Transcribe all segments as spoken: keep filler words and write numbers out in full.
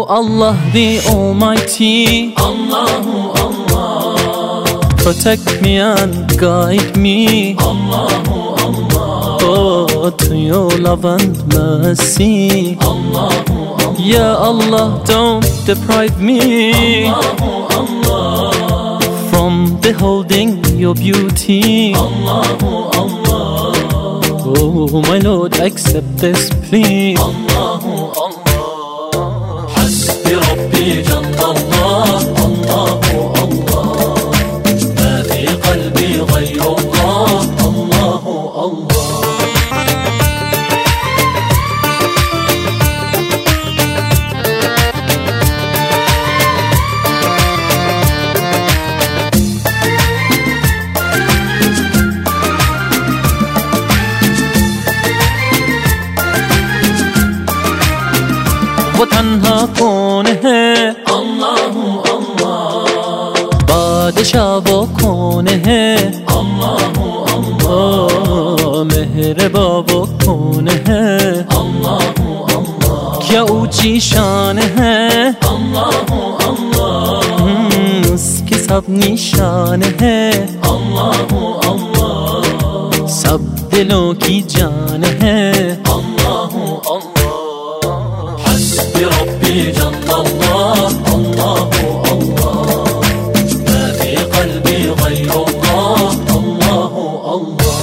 Allah the Almighty, Allahu Allah, protect me and guide me, Allahu Allah, oh, to your love and mercy, Allahu Allah, Ya Allah, don't deprive me, Allahu Allah, from beholding your beauty, Allahu Allah, oh my Lord, accept this plea. Allahu Allah. حسبي ربي جل الله، الله الله، ما في قلبي غير الله، الله الله. वो तन्हा कौन है, अल्लाहु अल्लाह, बादशाह वो कौन है, अल्लाहु अल्लाह, ओ मेहरबा वो कौन है, अल्लाहु अल्लाह, क्या ऊंची शान है, अल्लाहु अल्लाह, उसकी सब निशान है, अल्लाहु अल्लाह, सब दिलों की जान है, अल्लाहु अल्लाह. حسبي ربي جل الله، الله الله، ما في قلبي غير الله، الله الله.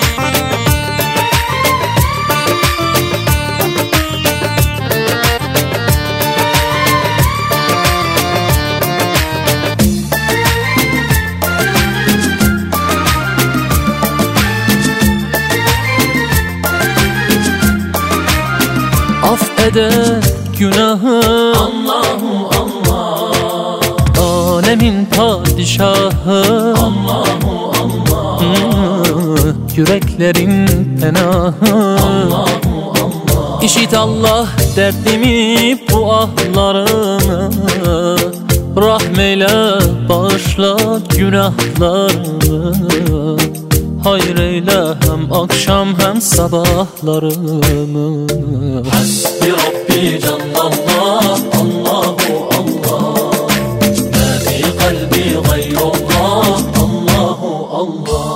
af eder günahı, Allahu Allah, alemin padişahı, Allahu Allah, yüreklerin penahı, Allahu Allah. İşit Allah derdimi, bu ahlarımı, rahmeyle bağışla günahlarımı, hayır eyle hem akşam hem sabahlarımı. حسبي ربي جل الله، الله الله، ما في قلبي غير الله، الله الله.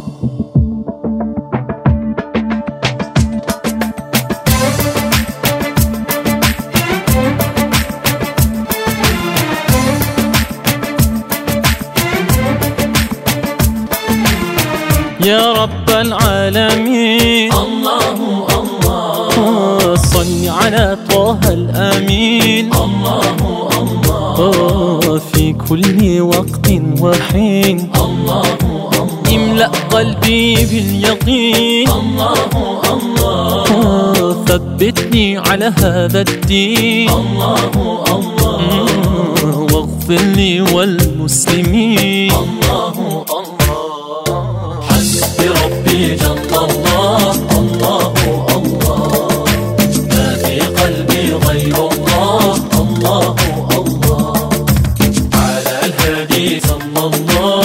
يا رب العالمين، الله الله، صل على طه الأمين، الله الله، في كل وقت وحين، الله الله، املأ قلبي باليقين، الله الله، ثبتني على هذا الدين، الله الله، واغفر لي والمسلمين. الله الله. حسبي ربي جل الله، الله الله، ما في قلبي غير الله، الله الله، على الهادي صلى الله.